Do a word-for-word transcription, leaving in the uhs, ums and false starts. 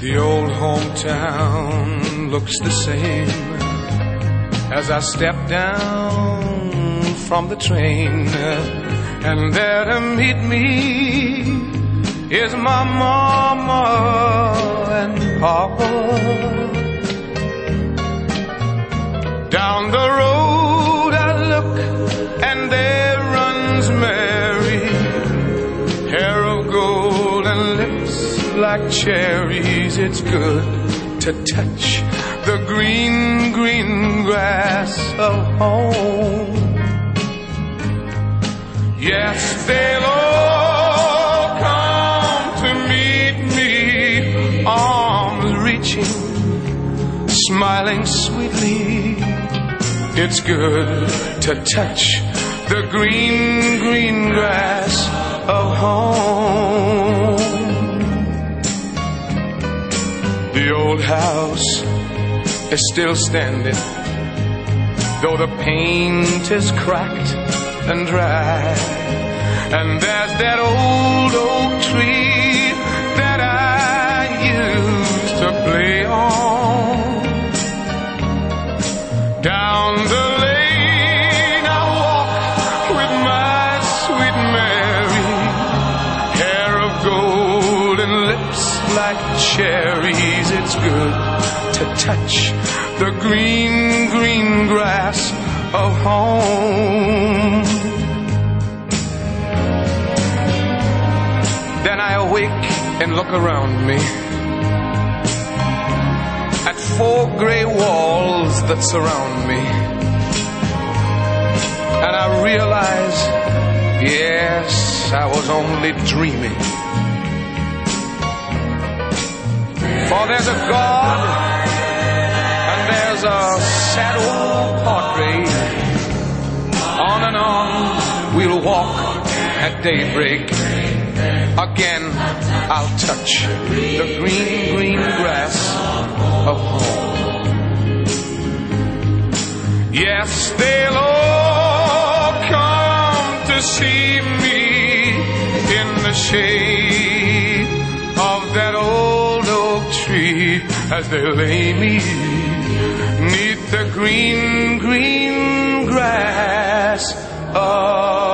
The old hometown looks the same as I step down from the train, and there to meet me is my mama and papa. Down the road I look, and there runs Mary, hair of gold and lips like cherries. It's good to touch the green, green grass of home. Yes, they'll all come to meet me, arms reaching, smiling sweetly. It's good to touch the green, green grass of home. The old house is still standing, though the paint is cracked and dry. And there's that old oak tree that I used to play on. Down the lane I walk with my sweet Mary, hair of gold and lips like cherries. It's good to touch the green, green grass of home. Then I awake and look around me at four gray walls that surround me, and I realize, yes, I was only dreaming. For there's a God, and there's a sad old portrait. On and on we'll walk at daybreak. Again I'll touch the green, green grass of home. Yes, they'll all come to see me in the shade of that old oak tree, as they lay me neath the green, green grass of